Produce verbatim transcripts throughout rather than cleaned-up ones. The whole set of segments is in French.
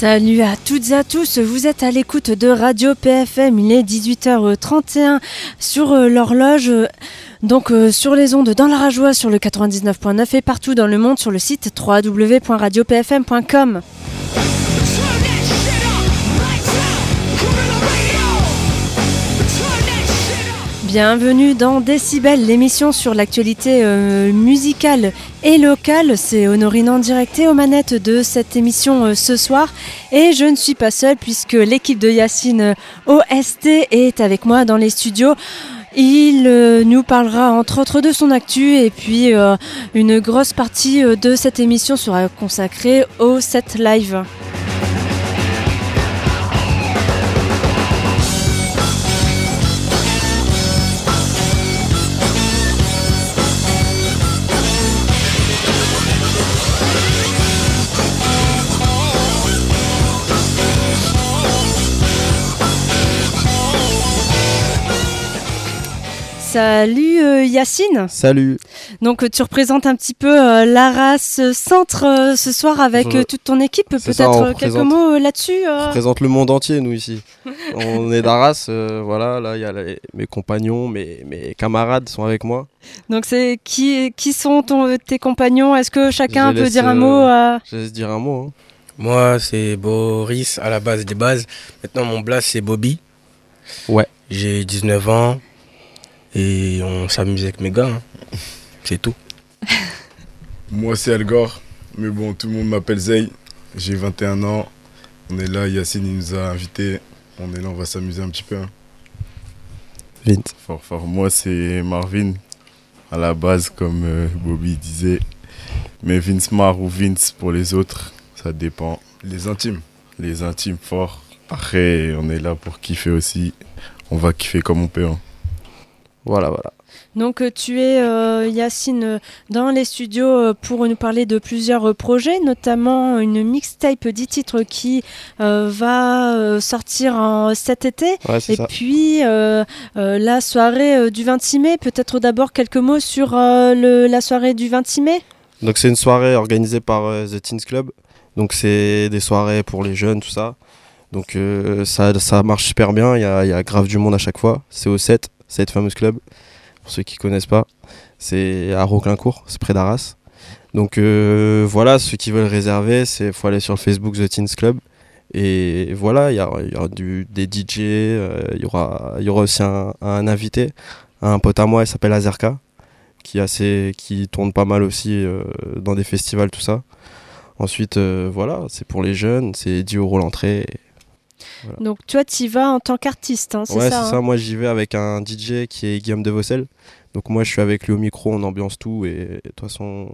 Salut à toutes et à tous, vous êtes à l'écoute de Radio P F M, il est dix-huit heures trente et un sur euh, l'horloge, euh, donc euh, sur les ondes dans la Rajoie sur le quatre-vingt-dix-neuf point neuf et partout dans le monde sur le site w w w point radio p f m point com. Bienvenue dans Décibel, l'émission sur l'actualité euh, musicale et locale. C'est Honorine en direct et aux manettes de cette émission euh, ce soir. Et je ne suis pas seule puisque l'équipe de Yacine euh, O S T est avec moi dans les studios. Il euh, nous parlera entre autres de son actu et puis euh, une grosse partie euh, de cette émission sera consacrée au set live. Salut euh, Yacine. Salut. Donc tu représentes un petit peu euh, l'Arras Centre euh, ce soir avec euh, toute ton équipe. C'est Peut-être ça, euh, quelques mots euh, là-dessus euh... On représente le monde entier nous ici. On est d'Arras, euh, voilà, là il y a les, mes compagnons, mes, mes camarades sont avec moi. Donc c'est qui, qui sont ton, tes compagnons? Est-ce que chacun laisse, peut dire un euh, mot euh... Je laisse dire un mot. Hein. Moi c'est Boris à la base des bases. Maintenant mon blast c'est Bobby. Ouais. J'ai dix-neuf ans. Et on s'amuse avec mes gars, hein. C'est tout. Moi c'est Algor, mais bon tout le monde m'appelle Zey, j'ai vingt et un ans, on est là, Yacine il nous a invités, on est là, on va s'amuser un petit peu. Hein. Vince. Fort fort, moi c'est Marvin, à la base comme euh, Bobby disait, mais Vince Mar ou Vince pour les autres, ça dépend. Les intimes, les intimes forts, après on est là pour kiffer aussi, on va kiffer comme on peut. Hein. Voilà, voilà. Donc euh, tu es euh, Yacine euh, dans les studios euh, pour nous parler de plusieurs euh, projets, notamment une mixtape dix titres qui euh, va euh, sortir en, cet été. Ouais, c'est et ça. puis euh, euh, la soirée euh, du vingt-six mai, peut-être d'abord quelques mots sur euh, le, la soirée du vingt-six mai. Donc c'est une soirée organisée par euh, The Teens Club. Donc c'est des soirées pour les jeunes, tout ça. Donc euh, ça, ça marche super bien, il y a, y a grave du monde à chaque fois. C'est au sept. Cette fameuse club, pour ceux qui ne connaissent pas, c'est à Roquelincourt, c'est près d'Arras. Donc euh, voilà, ceux qui veulent réserver, il faut aller sur le Facebook The Teens Club. Et voilà, il y, y aura du, des D J, il euh, y, aura, y aura aussi un, un invité, un pote à moi, il s'appelle Azerka, qui, assez, qui tourne pas mal aussi euh, dans des festivals, tout ça. Ensuite, euh, voilà, c'est pour les jeunes, c'est dix euros l'entrée. Et... Voilà. Donc toi tu y vas en tant qu'artiste, hein, c'est ouais, ça? Ouais, c'est hein ça, moi j'y vais avec un D J qui est Guillaume Devaucel. Donc moi je suis avec lui au micro, on ambiance tout et de toute façon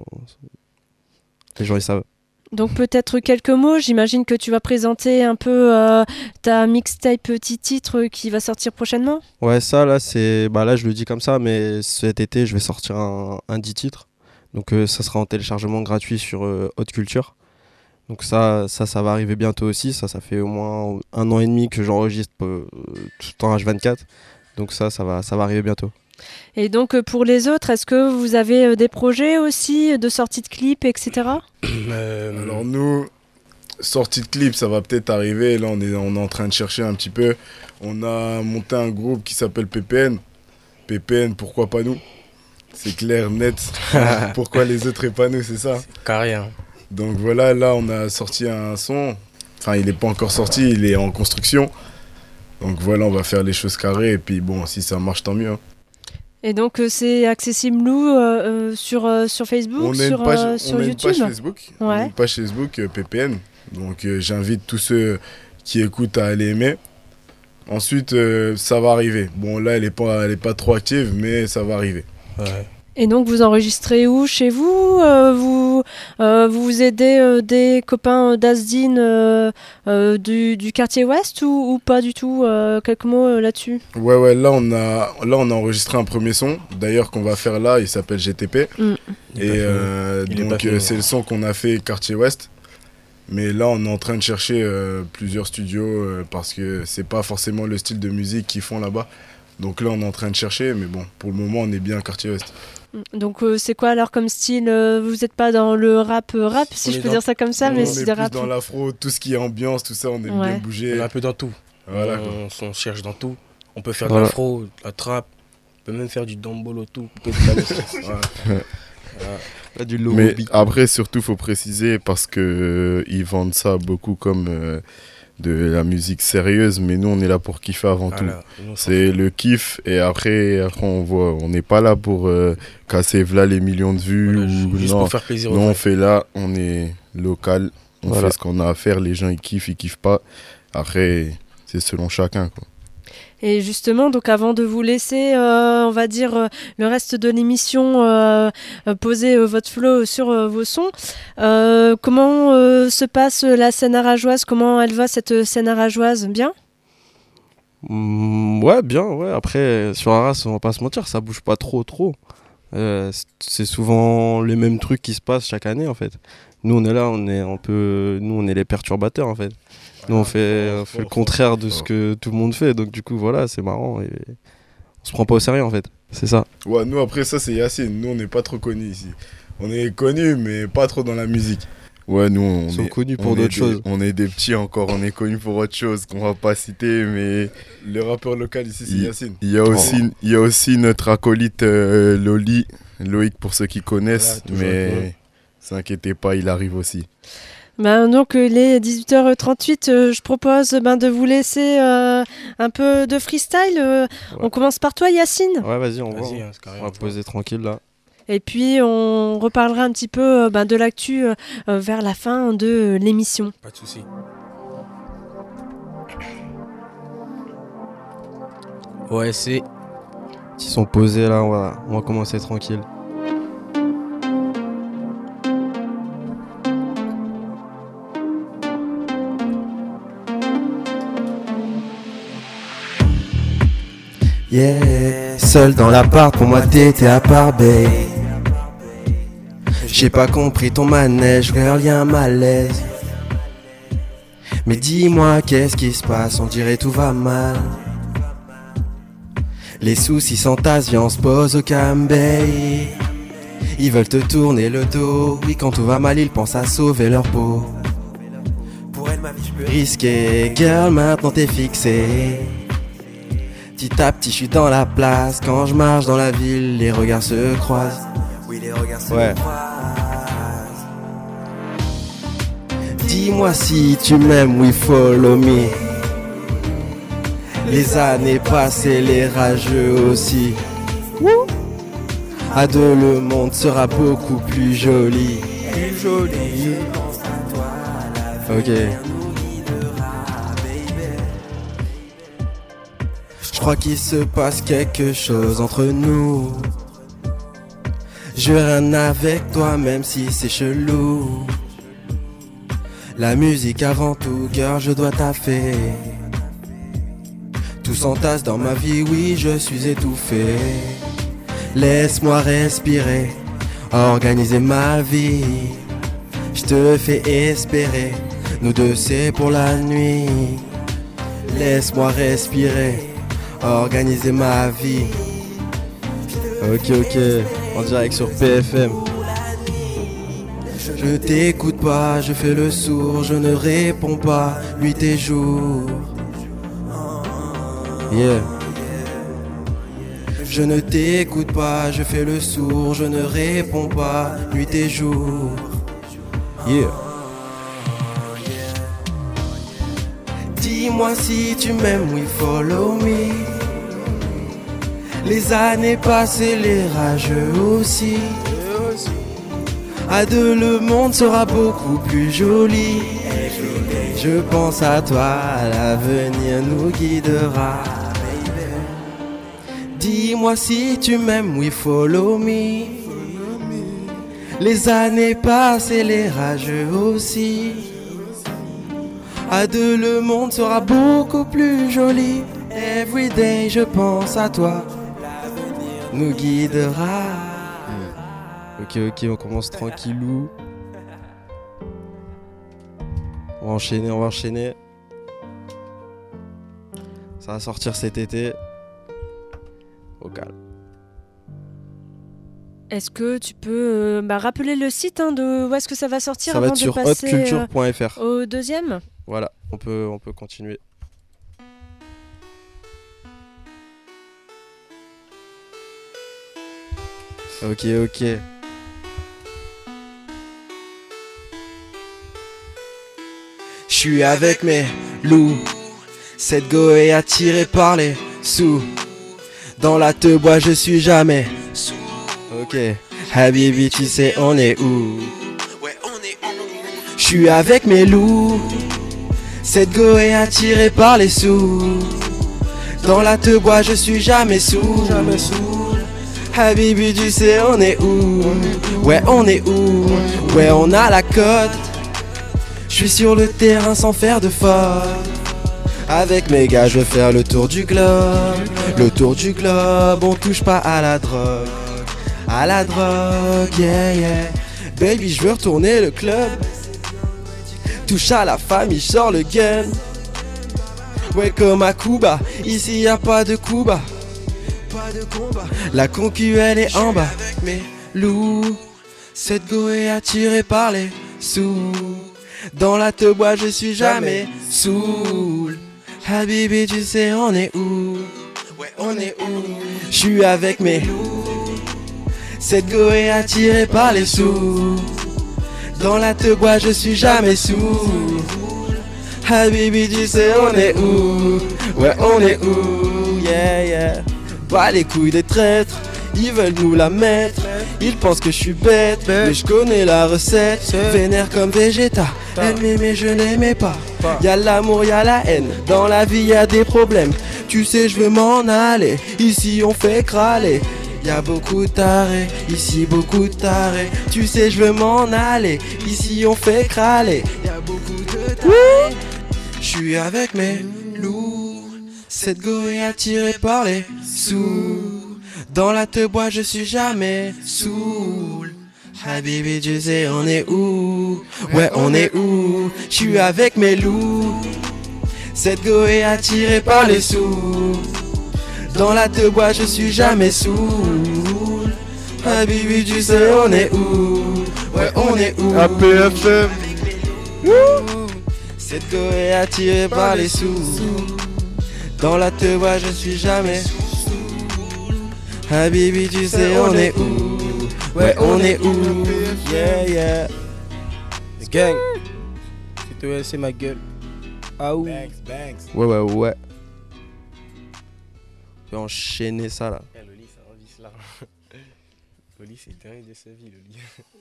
les gens ils savent. Donc peut-être quelques mots, j'imagine que tu vas présenter un peu euh, ta mixtape petit titre qui va sortir prochainement. Ouais, ça là c'est bah là je le dis comme ça, mais cet été je vais sortir un, un dix titres. Donc euh, ça sera en téléchargement gratuit sur euh, Haute Culture. Donc ça, ça, ça va arriver bientôt aussi. Ça, ça fait au moins un an et demi que j'enregistre euh, tout le temps H vingt-quatre. Donc ça, ça va, ça va arriver bientôt. Et donc pour les autres, est-ce que vous avez des projets aussi de sortie de clips, et cetera. euh, Alors nous, sortie de clips, ça va peut-être arriver. Là, on est, on est en train de chercher un petit peu. On a monté un groupe qui s'appelle P P N. P P N, pourquoi pas nous? C'est clair, net. Pourquoi les autres et pas nous, c'est ça? C'est carré, hein. Donc voilà, là on a sorti un son, enfin il n'est pas encore sorti, il est en construction. Donc voilà, on va faire les choses carrées et puis bon, si ça marche tant mieux. Hein. Et donc euh, c'est accessible où euh, sur, euh, sur Facebook, on a sur, une page, euh, on sur a YouTube. une page Facebook, ouais. on a une page Facebook euh, P P N. Donc euh, j'invite tous ceux qui écoutent à aller aimer. Ensuite, euh, ça va arriver. Bon là, elle n'est pas, elle est pas trop active, mais ça va arriver. Ouais. Et donc vous enregistrez où? Chez vous euh, vous, euh, vous aidez euh, des copains d'Asdin euh, euh, du, du quartier ouest ou, ou pas du tout euh, quelques mots euh, là-dessus? Ouais ouais, là on a là on a enregistré un premier son d'ailleurs qu'on va faire là, il s'appelle G T P. Mm. Et euh, donc euh, c'est le son qu'on a fait quartier ouest. Mais là on est en train de chercher euh, plusieurs studios euh, parce que c'est pas forcément le style de musique qu'ils font là-bas. Donc là, on est en train de chercher, mais bon, pour le moment, on est bien quartier Ouest. Donc euh, c'est quoi alors comme style euh, Vous n'êtes pas dans le rap euh, rap, si On je est peux dans- dire ça comme ça, on mais est c'est plus des rap. dans l'afro, tout ce qui est ambiance, tout ça, on aime Ouais. bien On bouger. est un peu dans tout. Voilà, quoi. on, on cherche dans tout. On peut faire Voilà. de l'afro, de la trap, on peut même faire du dombolo, tout. On peut faire de- Voilà. Voilà. Pas du Mais lobby. après, surtout, faut préciser parce que euh, ils vendent ça beaucoup comme euh, de la musique sérieuse, mais nous, on est là pour kiffer avant tout. Voilà. Nous, on s'en C'est le kiff et après, après on voit, on n'est pas là pour euh, casser v'là les millions de vues Voilà, ou juste non. pour faire plaisir aux Non, on gens. fait là, on est local, on Voilà. fait ce qu'on a à faire, les gens ils kiffent, ils kiffent pas. Après, c'est selon chacun, quoi. Et justement, donc avant de vous laisser, euh, on va dire, euh, le reste de l'émission, euh, euh, poser euh, votre flow sur euh, vos sons, euh, comment euh, se passe la scène arageoise? Comment elle va cette scène arageoise? Bien? Mm, ouais, bien, ouais. Après, sur Arras, on va pas se mentir, ça bouge pas trop, trop. Euh, c- c'est souvent les mêmes trucs qui se passent chaque année, en fait. Nous, on est là, on est un peu. Nous, on est les perturbateurs, en fait. Nous, on fait, on fait le contraire de ce que tout le monde fait. Donc, du coup, voilà, c'est marrant. Et on se prend pas au sérieux, en fait. C'est ça. Ouais, nous après ça, c'est Yacine. Nous, on n'est pas trop connus ici. On est connus, mais pas trop dans la musique. Ouais, nous, on Ils sont est connus on pour est d'autres des- choses. On est des petits encore, on est connus pour autre chose qu'on va pas citer, mais le rappeur local ici, c'est Il- Yacine. Il y a aussi, il y a aussi notre acolyte euh, Loli, Loïc pour ceux qui connaissent, Voilà, toujours avec mais s'inquiétez pas, il arrive aussi. Ben, donc euh, les dix-huit heures trente-huit, euh, je propose ben, de vous laisser euh, un peu de freestyle. euh. On commence par toi, Yacine. Ouais, vas-y, on va. Vas-y, hein, c'est carré, On va on poser tranquille, là. Et puis on reparlera un petit peu euh, ben, de l'actu euh, euh, vers la fin de euh, l'émission. Pas de soucis. Ouais, c'est. Ils sont posés, là, on va, on va commencer tranquille. Yeah, seul dans l'appart, pour moi t'étais à part, babe. J'ai pas compris ton manège, girl, y'a un malaise. Mais dis-moi, qu'est-ce qui se passe, on dirait tout va mal. Les soucis s'entassent, viens on se pose au Cambay. Ils veulent te tourner le dos, oui quand tout va mal ils pensent à sauver leur peau. Pour elle ma vie je peux risquer, girl maintenant t'es fixée. Petit à petit je suis dans la place, quand je marche dans la ville les regards se croisent. Oui les regards se Ouais. croisent. Dis-moi si tu m'aimes, oui follow me. Les années passées, les rageux aussi. À deux le monde sera beaucoup plus joli. Plus joli. Ok. Je crois qu'il se passe quelque chose entre nous. Je veux rien avec toi même si c'est chelou. La musique avant tout, girl, je dois taffer. Tout s'entasse dans ma vie, oui, je suis étouffé. Laisse-moi respirer, organiser ma vie. Je te fais espérer, nous deux c'est pour la nuit. Laisse-moi respirer, organiser ma vie. Ok, ok. En direct sur P F M. Je t'écoute pas, je fais le sourd, je ne réponds pas, nuit et jour. Yeah. Je ne t'écoute pas, je fais le sourd, je ne réponds pas, nuit et jour. Yeah. Dis-moi si tu m'aimes, oui, follow me. Les années passées, les rageux aussi. À deux, le monde sera beaucoup plus joli. Je pense à toi, l'avenir nous guidera. Dis-moi si tu m'aimes, oui, follow me. Les années passées, les rageux aussi. À deux, le monde sera beaucoup plus joli. Everyday, je pense à toi. L'avenir nous guidera. Ok, ok, on commence tranquillou. On va enchaîner, on va enchaîner. Ça va sortir cet été. vocal. Est-ce que tu peux euh, bah, rappeler le site hein, de où est-ce que ça va sortir Ça va avant être de sur passer haute culture point f r. euh, au deuxième? Voilà, on peut, on peut continuer. Ok, ok. Je suis avec mes loups. Cette go est attirée par les sous. Dans la te bois, je suis jamais sous. Ok. Habibi, tu sais, on est où? Ouais, on est où? Je suis avec mes loups. Cette go est attirée par les sous. Dans la te bois, je suis jamais sous. Jamais sous. Habibi, tu sais, on est où? Ouais, on est où? Ouais, on a la cote. Je suis sur le terrain sans faire de faute. Avec mes gars, je veux faire le tour du globe. Le tour du globe, on touche pas à la drogue. À la drogue, yeah, yeah. Baby, je veux retourner le club. Touche à la famille, je sors le gun. Ouais, comme à Cuba, ici y a pas de Cuba. Pas de combat. La concu, elle est en bas. Mes loups, cette go est attirée par les sous. Dans la te bois, je suis jamais saoul. Habibi, tu sais, on est où? Ouais, on est où? Je suis avec mes loups. Cette go est attirée par les sous. Dans la te bois, je suis jamais saoul. Habibi, tu sais, on est où? Ouais, on est où? Yeah, yeah. Pas les couilles des traîtres, ils veulent nous la mettre. Ils pensent que je suis bête, mais je connais la recette. Vénère comme Vegeta, elle m'aimait, je l'aimais pas. Y'a l'amour, y'a la haine, dans la vie y'a des problèmes. Tu sais, je veux m'en aller, ici on fait crâler. Y'a beaucoup de tarés, ici beaucoup de tarés. Tu sais, je veux m'en aller, ici on fait crâler. Y'a beaucoup de tarés. J'suis avec mes loups. Cette go est attirée par les sous. Dans la te bois, je suis jamais saoul. Habibi, tu sais, on est où? Ouais, on est où? J'suis avec mes loups. Cette go est attirée par les sous. Dans la te bois, je suis jamais saoul. Habibi, tu sais, on est où? Ouais, on est où? A P F M. Cette go est attirée par les sous. Dans la te bois, je suis jamais. Habibi, tu sais, on est où? Ouais, on est où? Yeah, yeah. Gang. C'est toi, c'est ma gueule. Ah ouh. Ouais, ouais, ouais. Tu vas enchaîner ça là. Eh, Loli, ça envie là. Loli, c'est dingue de sa vie, Loli.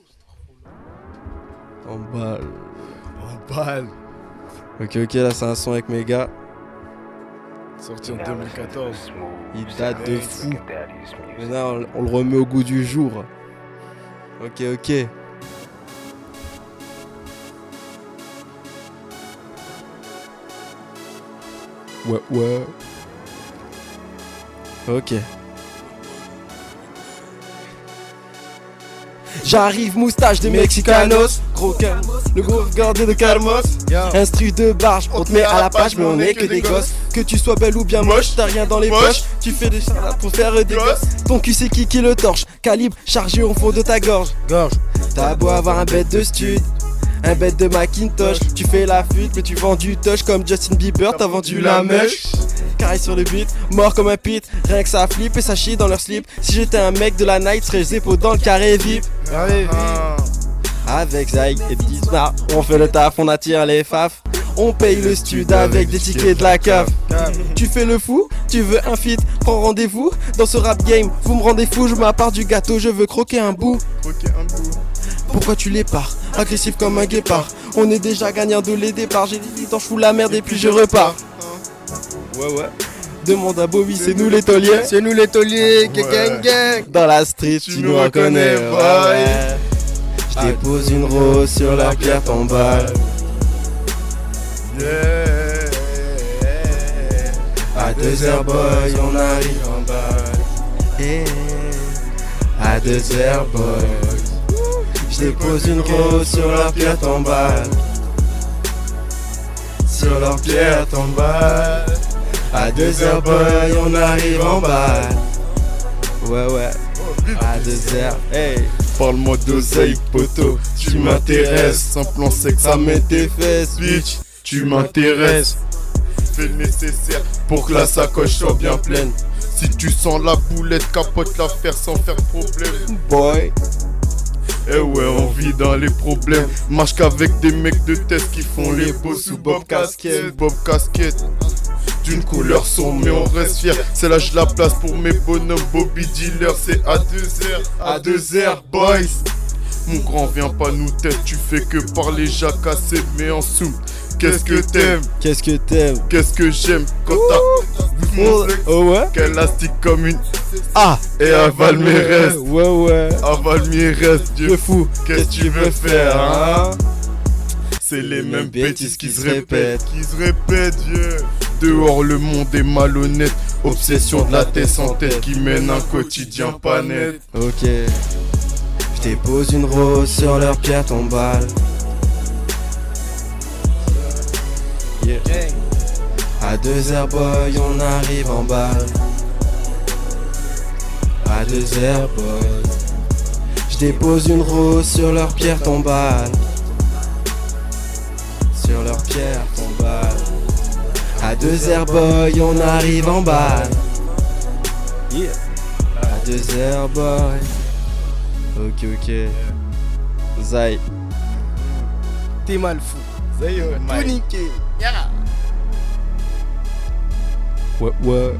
En balle. En balle. Ok, ok, là c'est un son avec mes gars. Sorti en deux mille quatorze. Il date de fou. Maintenant, on, on le remet au goût du jour. Ok, ok. Ouais, ouais. Ok. J'arrive, moustache de Mexicanos. Gros calme, le gros gardé de Carmos. Instru de barge, on te met à la page, mais on est que des gosses. Que tu sois belle ou bien moche, t'as rien dans les poches. Tu fais des charades pour faire des gosses. Ton cul c'est qui qui le torche. Calibre chargé au fond de ta gorge. Gorge. T'as beau avoir un bête de stud, un bête de Macintosh. Tu fais la fuite, mais tu vends du tosh comme Justin Bieber. T'as vendu la mèche. Carré sur le beat, mort comme un pit. Rien que ça flippe et ça chie dans leur slip. Si j'étais un mec de la night, serais zépo dans le carré V I P. Avec Zay et Dismar, on fait le taf, on attire les faf. On paye le stud avec des tickets de la cave. Tu fais le fou, tu veux un feat, prends rendez-vous. Dans ce rap game, vous me rendez fou. Je m'appart du gâteau, je veux croquer un bout. Pourquoi tu les pars, agressif comme un guépard. On est déjà gagnant de les départs. J'ai dit tant je fous la merde et puis je repars. Ouais ouais. Demande à Bobby, c'est nous les tauliers. C'est nous les tauliers, Ouais. gang gang. Dans la street, tu, Tu nous nous reconnais. reconnais, Ouais, ouais. ouais. Je dépose une rose sur la pierre tombale. Yeah. À deux heures boy, on arrive en balle. Yeah. À deux heures boy, je dépose une rose sur leur pierre tombale. Sur leur pierre tombale. À deux heures boy, on arrive en balle. Ouais, ouais. A deux R. Hey. Parle-moi d'oseille, poteau. Tu m'intéresses. Un plan sexe, ça met tes fesses, bitch. Tu m'intéresses. Fais le nécessaire pour que la sacoche soit bien pleine. Si tu sens la boulette, capote l'affaire sans faire problème. Boy. Eh ouais, on vit dans les problèmes. Marche qu'avec des mecs de test qui font les beaux sous Bob Casquette. Bob Casquette. D'une couleur sombre, mais on reste fier. C'est là je la place pour mes bonhommes. Bobby Dealer, c'est A deux R. A deux R, boys. Mon grand, viens pas nous tête. Tu fais que parler, jacasser, mais en sous. Qu'est-ce que t'aimes? Qu'est-ce que t'aimes? Qu'est-ce que j'aime? Quand t'as vu mon sexe, oh ouais? qu'elle astique comme une Ah! et avale mes restes. Ouais, ouais. Avale mes restes, Dieu Dieu fou. Qu'est-ce que tu veux faire, hein? C'est les mêmes bêtises qui se répètent, qui se répètent, Dieu. Dehors le monde est malhonnête. Obsession de la tête en tête qui mène un quotidien pas net. Ok. Je dépose une rose sur leur pierre tombale. Yeah. À deux R boy, on arrive en balle. À deux R boy. Je dépose une rose sur leur pierre tombale. Sur leur pierre tombale. À deux R boy, on arrive en balle. Yeah. À deux R boy. Ok, ok. Zay. T'es mal fou. Zay, Tout niqué. Ouais, ouais.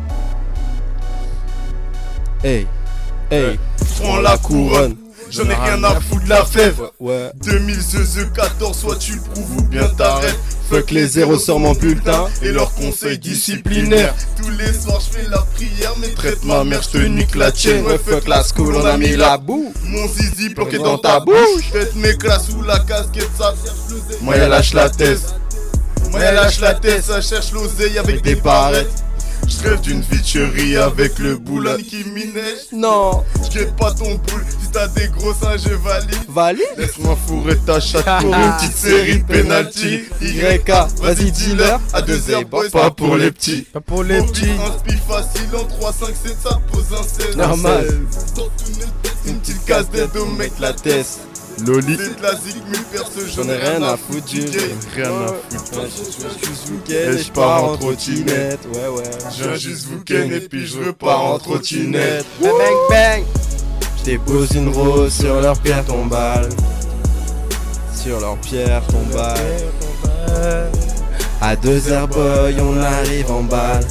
Hey. Hey. Prends la couronne. J'en ai rien à foutre de la fève. Ouais. deux mille quatorze, soit tu le prouves ou bien t'arrêtes. Fuck les zéros sur mon bulletin. Et leurs conseils disciplinaires. Tous les soirs je fais la prière, mais traite ma mère, je te nique la tienne. Ouais, fuck la school, on a mis la boue. Mon zizi planqué dans ta bouche. Faites mes classes sous la casquette, ça cherche l'oseille. Moi y'a lâche la thèse. Moi y'a lâche la tête, ça cherche l'oseille avec des barrettes. Je rêve d'une vie de chérie avec le boulot qui minèche. Non. Je guette pas ton boule, si t'as des gros seins je valide. Valide. Laisse-moi fourrer ta chatte pour une petite série de penalty. Y K, vas-y dealer. À deux heures, boys, pas pour les petits. Pas pour les petits. Un speed facile en trois, cinq, sept, ça pose un seize. Normal. Une petite casse d'aide au mec la tête. Loli. C'est de la zig, mille perces, J'en ai rien à foutre du game. Rien à foutre. Je suis week-end et je pars en trottinette. Ouais, ouais. Je viens juste week-end et puis je repars en trottinette. Bang, bang. Je dépose une rose sur leur pierre tombale. Sur leur pierre tombale. À deux R boy, on arrive en balle.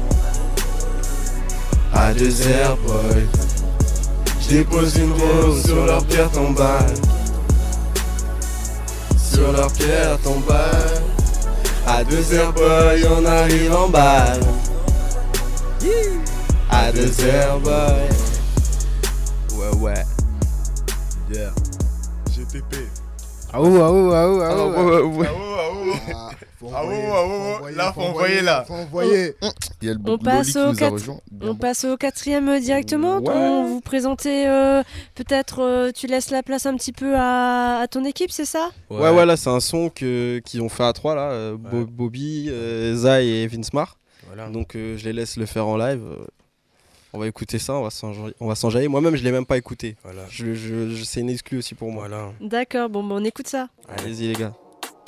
À deux R boy. Je dépose une rose sur leur pierre tombale. Sur leur pierre tombale. À deux R boy, on arrive en balle. À deux R boy. Ouais, ouais. Yeah. G T P. Ah ouh, ah ouh, ah ouh, ah ouh. Ah ouh, ah ouh. Ah ouh, ah ouh. Là, faut envoyer là. Faut envoyer. Il y a le On Loli passe qui au nous a quatre- rejoint. On passe au quatrième euh, directement. Ouais. On vous présenter euh, peut-être euh, tu laisses la place un petit peu à, à ton équipe, c'est ça? Ouais, ouais, là, c'est un son que, qu'ils ont fait à trois, là. euh, Bo- Ouais. Bobby, euh, Zay et Vince Mar. Voilà. Donc, euh, je les laisse le faire en live. Euh, on va écouter ça, on va s'enjailler. On va s'enjailler. Moi-même, je l'ai même pas écouté. Voilà. Je, je, je- c'est une exclue aussi pour moi. Voilà. D'accord, bon, bah, on écoute ça. Allez-y, les gars.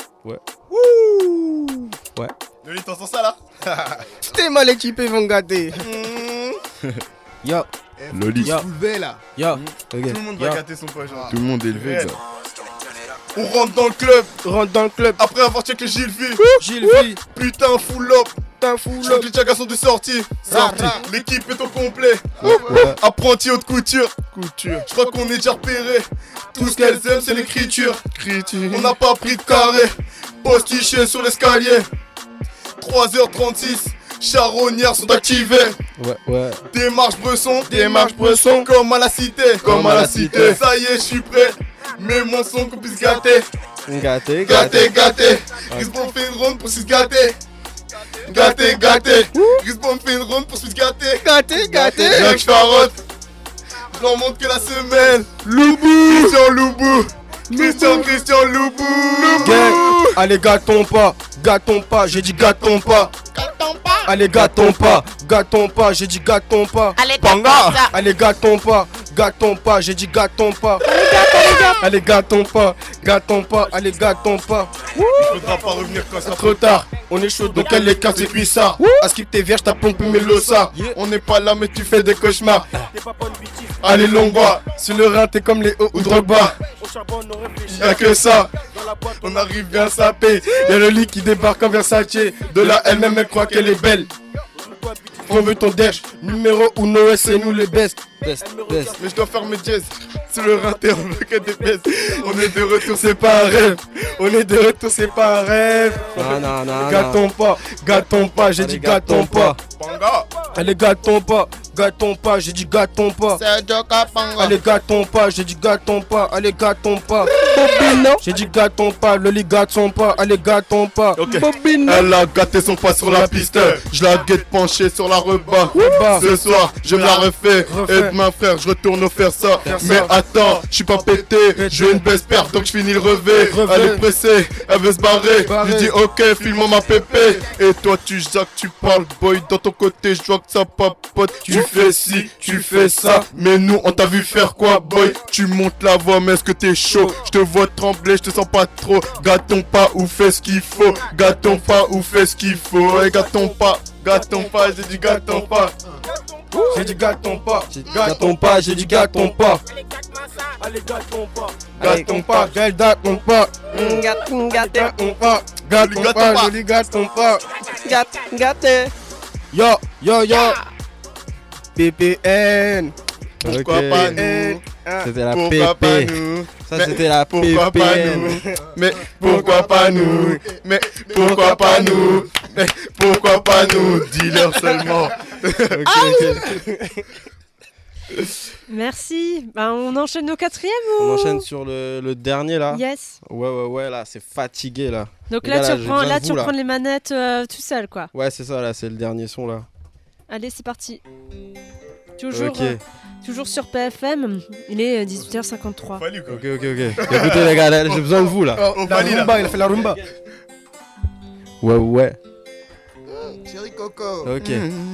Loli, t'entends ça là? T'es mal équipé, ils vont gâter. Yo, Loli. Yo. Soulevé là. yo. Ok. Tout le monde va Yo. gâter son poche. Tout le monde est élevé, Ouais. gars. On rentre dans le club Rentre dans le club. après avoir checké Gilles V. Gilles V. Putain, full up. T'es un fou, Je là. crois que les Tchagas sont de sortie. Sortie. L'équipe est au complet. Ouais. Apprenti haute couture. Couture. Je crois qu'on est déjà repéré. Tout ce qu'elles aiment, c'est l'écriture. On n'a pas pris de carré. Postiché sur l'escalier. trois heures trente-six. Charognards sont activés. Ouais, ouais. Démarche Bresson. Démarche Bresson. Comme à la cité. Comme à la cité. Ça y est, je suis prêt. Mets mon son qu'on puisse gâter. Gâté, Gâté, gâté. Grisbon fait une ronde pour se gâter. Gâté, gâté. Grisbon fait une ronde pour se gâter. Gâté, gâté. Jacques Charotte. Je leur montre que la semaine. Loubou. Christian Loubou. Christian, Christian Loubou. Gang. Allez, gâtons pas. Gâtons pas. J'ai dit gâtons pas. allez gâtons pas, gâtons pas, j'ai dit gâtons pas. Allez, Panga, allez gâtons pas, gâtons pas, j'ai dit gâtons pas. Allez gâtons pas, gâtons pas, allez gâtons pas. Il faudra pas revenir quand ça Trop tard, on est chaud donc elle les casse et puis ça. À skip tes vierges, t'as pompé mes losa. On n'est pas là mais tu fais des cauchemars. Allez Longwa, sur le rein t'es comme les hauts ou Drogba. Y'a que ça, on arrive bien sapé. Y'a le lit qui débarque en Versace. De là elle-même elle croit qu'elle est belle. On veut ton dash, numéro uno, c'est nous les best. Best, best. Mais je dois faire mes jazz. Sur le rinté, on veut que des best. On est de retour, c'est pas un rêve. On est de retour, c'est pas un rêve. Non, non, non, Gâtons pas, gâtons pas, j'ai dit gâtons pas. Panga. Allez gâtons pas, gâtons pas, j'ai dit gâtons pas. C'est Joka Panga. Allez gâtons pas, j'ai dit gâtons pas, allez gâtons pas. J'ai dit gâtons pas, le lit gâtons pas, allez gâtons pas. Ok. Elle a gâté son pas sur la piste. Je la guette penchée sur la rebat. Rebat. Ce soir, je me la refais. Refais. Et demain, frère, je retourne au faire ça. Faire Mais ça. attends, je suis pas pété. J'ai une baisse perte, donc je finis le revêt. Revêt. Elle est pressée, elle veut se barrer. Barrer. Je dis ok, filme-moi ma pépé. Et toi, tu jacques, tu parles, boy. Dans ton côté, je vois que ça papote. Tu fais ci, tu fais ça. Mais nous, on t'a vu faire quoi, boy? Tu montes la voix, mais est-ce que t'es chaud? Je te vois trembler, je te sens pas trop. Gâtons pas ou fais ce qu'il faut. Gâtons pas ou fais ce qu'il faut. Et gâtons pas, gâtons pas, j'ai dit gâtons pas. J'ai dit gâtons pas, Gâtons pas, j'ai dit gâtons pas. allez gâtons pas, gâtons pas, gâtons gâtons pas, Gâtons, gâtons pas, gâtons pas, joli gâtons pas. gâté. Yo, yo, yo, P P N. Pourquoi Ok. pas nous? C'était la Pourquoi pas P P. nous? Ça Mais c'était la Pourquoi pas P P. nous? Mais pourquoi pas nous? Mais pourquoi pas nous? Mais pourquoi pas nous? Dis-leur seulement. Merci. Bah, on enchaîne au quatrième ou On enchaîne sur le, le dernier là. Yes. Ouais ouais ouais là c'est fatigué là. Donc Les là, gars, tu là, j'ai reprends, besoin là, de tu vous, là. reprends les manettes euh, tout seul, quoi. Ouais c'est ça là c'est le dernier son là. Allez, c'est parti. Toujours, Ok. euh, toujours sur P F M. Il est euh, dix-huit heures cinquante-trois. Fallu quoi. Ok ok ok. Écoutez les gars là, j'ai besoin de vous là. Oh, La Fali, là. rumba, il a fait la rumba. Ouais ouais. Chéri Coco. Ok.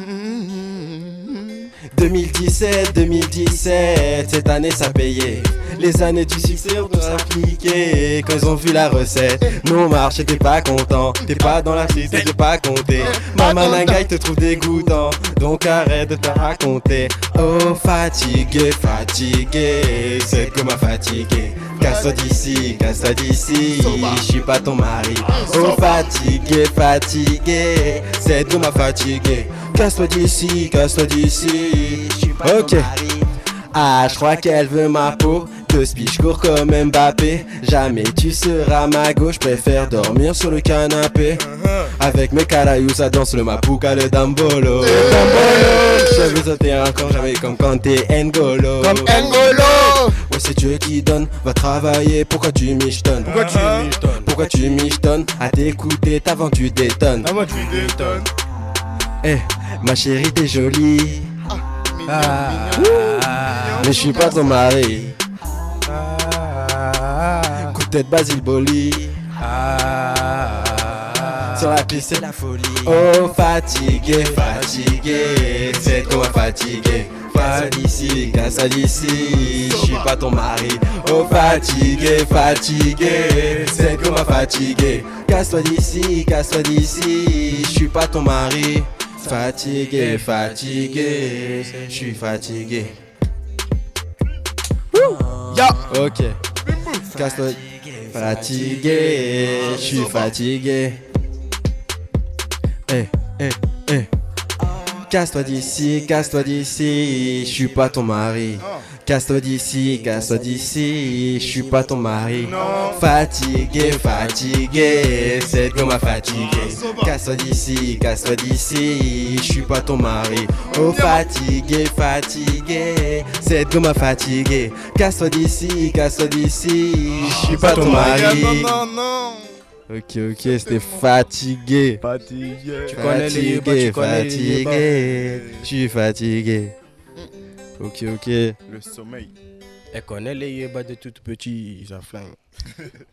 deux mille dix-sept, deux mille dix-sept, cette année ça payait. Les années du succès ont tous appliqué. Quand ils ont vu la recette, non marche, t'es pas content. T'es pas dans la cité, t'es pas compté. Maman Nanga, il te trouve dégoûtant. Donc arrête de te raconter. Oh, fatigué, fatigué. C'est comme m'a fatigué. Casse-toi d'ici, casse-toi d'ici. Je suis pas ton mari. Oh, fatigué, fatigué. C'est comme m'a fatigué. Casse-toi d'ici, casse-toi d'ici. Je suis pas Ok. ton mari. Ah, je crois qu'elle veut ma peau. Deux spies, je cours comme Mbappé. Jamais tu seras ma gauche. Préfère dormir sur le canapé. Avec mes carayous, ça danse le mapuka, le dambolo. Je veux sauter encore, jamais comme quand t'es N'Golo. Comme N'Golo. Ouais, c'est Dieu qui donne, va travailler. Pourquoi tu michetonnes? Pourquoi tu michetonnes? Pourquoi tu michetonnes? À t'écouter, t'as vendu des tonnes. Ah, moi, tu Détonne. Eh, ma chérie, t'es jolie. Ah. Mais je suis pas ton mari. Coup de tête, Basile Boli. Sur la piste, c'est la folie. Oh, fatigué, fatigué. C'est comme fatigué. Casse d'ici, casse d'ici. Je suis pas ton mari. Oh, fatigué, fatigué. C'est comme fatigué. Casse-toi d'ici, casse-toi d'ici. Je suis pas ton mari. Fatigué, fatigué. Je suis fatigué. Ya. Ok. Casse-toi. Fatigué. Je suis fatigué. Eh, eh, eh. Casse-toi d'ici, casse-toi d'ici, je suis pas ton mari. Casse-toi d'ici, casse-toi d'ici, je suis pas ton mari. Fatigué, fatigué, c'est comme m'a fatigué. Casse-toi d'ici, casse-toi d'ici, je suis pas ton mari. Oh, fatigué, fatigué, c'est comme m'a fatigué. Casse-toi d'ici, casse-toi d'ici, je suis pas ton mari. Non, non, non. Ok, ok, c'était fatigué. Fatigué. Tu connais les yébas, tu connais les yébas. Fatigué, je suis fatigué. Ok, ok. Le sommeil. Elle connaît les yébas de tout petit, ça flingue.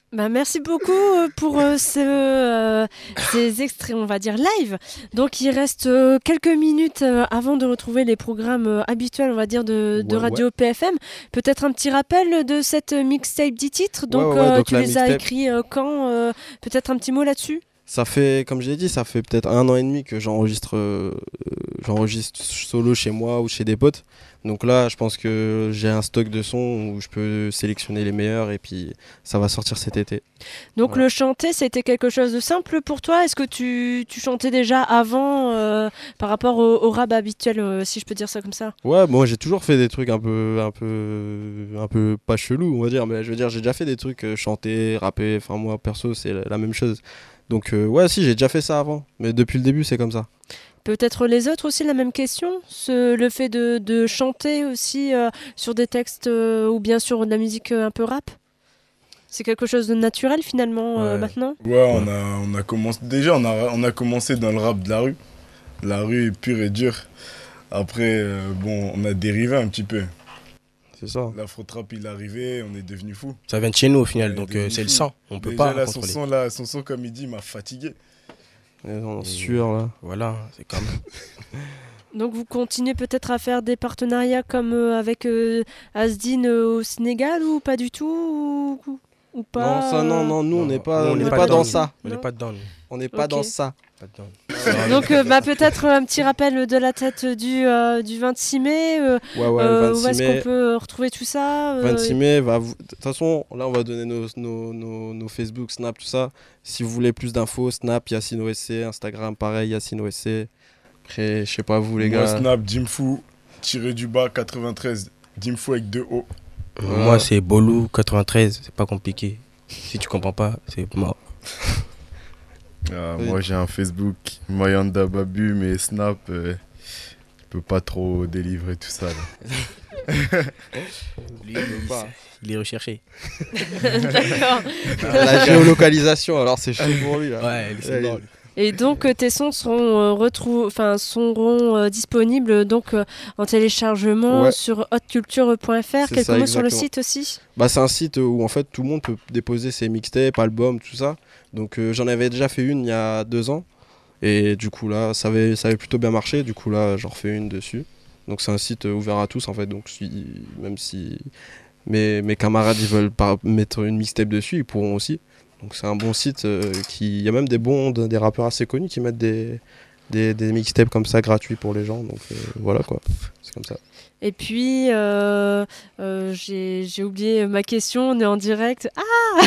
Bah, merci beaucoup euh, pour euh, ce, euh, ces extraits, on va dire live. Donc il reste euh, quelques minutes euh, avant de retrouver les programmes euh, habituels, on va dire, de, de Ouais, Radio ouais. P F M. Peut-être un petit rappel de cette mixtape dix titres. Donc, Ouais, ouais, euh, donc tu la les as mixtape- écrits euh, quand euh, Peut-être un petit mot là-dessus. Ça fait, comme j'ai dit, ça fait peut-être un an et demi que j'enregistre, euh, j'enregistre solo chez moi ou chez des potes. Donc là, je pense que j'ai un stock de sons où je peux sélectionner les meilleurs et puis ça va sortir cet été. Donc Voilà. le chanter, c'était quelque chose de simple pour toi. Est-ce que tu, tu chantais déjà avant euh, par rapport au, au rap habituel, euh, si je peux dire ça comme ça? Ouais, moi j'ai toujours fait des trucs un peu, un peu, un peu pas chelou, on va dire, mais je veux dire, j'ai déjà fait des trucs euh, chanter, rapper. Enfin moi perso, c'est la, la même chose. Donc euh, ouais, si j'ai déjà fait ça avant, mais depuis le début c'est comme ça. Peut-être les autres aussi la même question, ce, le fait de, de chanter aussi euh, sur des textes euh, ou bien sur de la musique euh, un peu rap. C'est quelque chose de naturel finalement euh, Ouais. maintenant. Ouais, on a, on a commencé. Déjà, on a, on a commencé dans le rap de la rue. La rue est pure et dure. Après, euh, bon, on a dérivé un petit peu. C'est ça. L'afro-trap, il est arrivé, on est devenu fou. Ça vient de chez nous au final, Ouais, donc devenu euh, c'est le fou. sang. On peut Déjà, pas là, son contrôler. son, là, son son, comme il dit, m'a fatigué. Et on est Et- sûr là. Voilà, c'est comme. Donc vous continuez peut-être à faire des partenariats comme euh, avec euh, Asdin euh, au Sénégal ou pas du tout ou, ou pas Non, ça, non, non, nous on n'est pas, nous, on n'est n'est pas pas dedans, dans nous. ça. On n'est Non. pas dedans. nous. On n'est pas Ok. dans ça. Pas dedans. Donc euh, bah, peut-être un petit rappel de la tête du, euh, du vingt-six mai. euh, Ouais, ouais, euh, le où vingt-six est-ce mai. qu'on peut retrouver tout ça euh, vingt-six mai, va vous- de toute façon, là on va donner nos, nos, nos, nos Facebook, Snap, tout ça. Si vous voulez plus d'infos, Snap, Yacine O S C, Instagram, pareil, Yacine O S C. Après, je sais pas vous les Moi, gars. Snap, Jimfou, tiré du bas, quatre-vingt-treize. Jimfou avec deux O. Voilà. Moi, c'est Bolou quatre-vingt-treize, c'est pas compliqué. Si tu comprends pas, c'est mort. Ah, Oui. Moi, j'ai un Facebook, Mayanda Babu, mais Snap, euh, je peux pas trop délivrer tout ça. Là. Lui, il est recherché. D'accord. La géolocalisation, alors c'est chaud pour lui là. Ouais, c'est Allez. mort. Et donc euh, tes sons seront, euh, retrou- enfin, seront euh, disponibles donc, euh, en téléchargement Ouais. sur haute-culture point f r. C'est Quelques ça, mots sur le exactement. site aussi. Bah, c'est un site où en fait tout le monde peut déposer ses mixtapes, albums, tout ça. Donc euh, j'en avais déjà fait une il y a deux ans. Et du coup là, ça avait, ça avait plutôt bien marché. Du coup là, j'en refais une dessus. Donc c'est un site euh, ouvert à tous en fait. Donc si, même si mes, mes camarades ils veulent pas mettre une mixtape dessus, ils pourront aussi. Donc c'est un bon site euh, qui... Il y a même des bons, des rappeurs assez connus qui mettent des, des, des mixtapes comme ça gratuits pour les gens. Donc euh, voilà quoi, c'est comme ça. Et puis, euh, euh, j'ai j'ai oublié ma question, on est en direct. Ah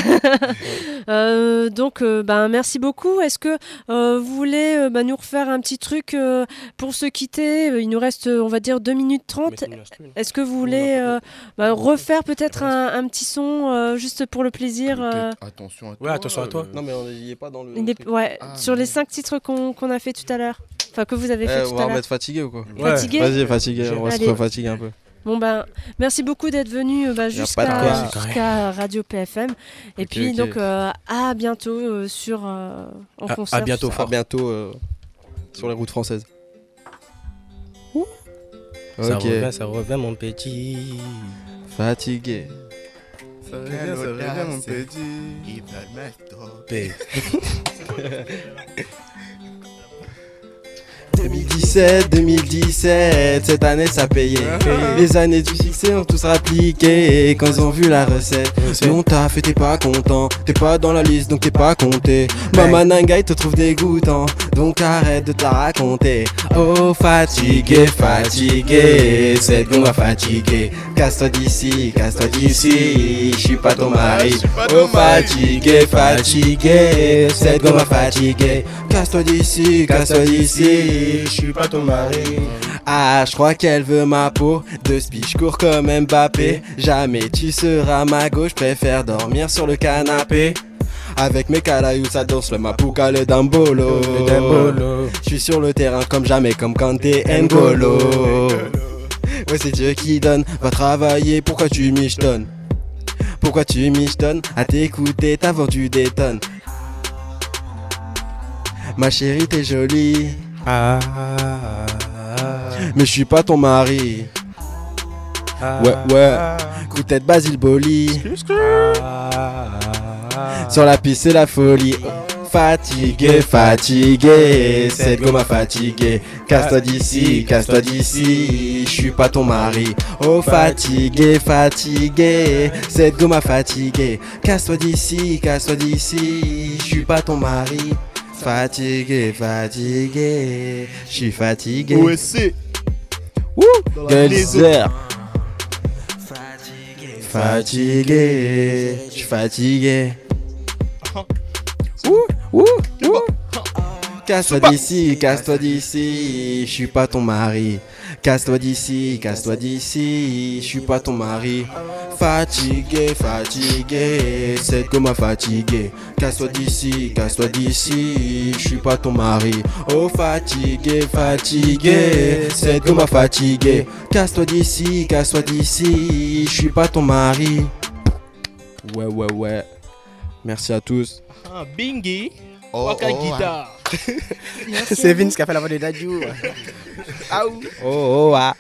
Euh, Donc, euh, ben, merci beaucoup. Est-ce que euh, vous voulez euh, ben, nous refaire un petit truc euh, pour se quitter? Il nous reste, euh, on va dire, deux minutes trente. Est-ce que vous voulez euh, ben, refaire peut-être un, un petit son euh, juste pour le plaisir euh, Peut-être attention à toi. Ouais, attention à toi. euh, Non mais on n'y est pas dans le... il est- ouais, Ah, sur les mais- cinq titres qu'on qu'on a fait tout à l'heure. Enfin, que vous avez fait Eh, tout on à va l'heure. mettre fatigué ou quoi? Fatigué Vas-y, fatigué, on va Allez. se refatiguer un peu. Bon ben, merci beaucoup d'être venu euh, bah, Y a pas de jusqu'à quoi. jusqu'à Radio P F M. Et Ok, puis ok. donc à à bientôt euh, sur euh, en À- à concert. bientôt. tout ça. À bientôt euh, sur les routes françaises. Ça Ok, revient, ça revient, mon petit. fatigué. Ça revient, ça revient, mon petit. Ils veulent mettre Paix. deux mille dix-sept, deux mille dix-sept, cette année ça payait. Les années du succès ont tous rappliqué. Quand ils ont vu la recette, non t'as fait, t'es pas content. T'es pas dans la liste donc t'es pas compté. Maman Nangai te trouve dégoûtant, donc arrête de te la raconter. Oh fatigué, fatigué, cette gomme m'a fatigué. Casse-toi d'ici, casse-toi d'ici, je suis pas ton mari. Oh fatigué, fatigué, cette gomme m'a fatigué. Casse-toi d'ici, casse-toi d'ici, je suis pas ton mari. Ah, je crois qu'elle veut ma peau. De speed, je cours comme Mbappé. Jamais tu seras ma gauche, préfère dormir sur le canapé. Avec mes calayous, ça danse le Mapuka, le Dambolo. Je suis sur le terrain comme jamais, comme Kanté N'Golo. Ouais, c'est Dieu qui donne, va travailler, pourquoi tu michetonnes? Pourquoi tu michetonnes? À t'écouter, t'as vendu des tonnes. Ma chérie, t'es jolie, Ah, mais je suis pas ton mari. Ouais, ouais, coup de tête Basile Boli. Ah, Sur la piste c'est la folie. Fatigué, fatigué, cette gomme a fatigué. Casse-toi d'ici, casse-toi d'ici, je suis pas ton mari. Oh fatigué, fatigué, cette gomme a fatigué. Casse-toi d'ici, casse-toi d'ici, je suis pas ton mari. Fatigué, fatigué, je suis fatigué. O S C. Wouh, maison. Guelzer. Fatigué, je suis fatigué. Ouh, ouh, ouh. Casse-toi d'ici, casse-toi d'ici, je suis pas ton mari. Casse-toi d'ici, casse-toi d'ici, je suis pas ton mari. Fatigué, fatigué, cette gomme m'a fatigué. Casse-toi d'ici, casse-toi d'ici, je suis pas ton mari. Oh fatigué, fatigué, cette gomme m'a fatigué. Casse-toi d'ici, casse-toi d'ici, je suis pas ton mari. Ouais, ouais, ouais. Merci à tous. Ah, Bingy. Oh, Waka oh, guitare. C'est Vince qui a fait la voix de Dadju. Oh, oh, ah.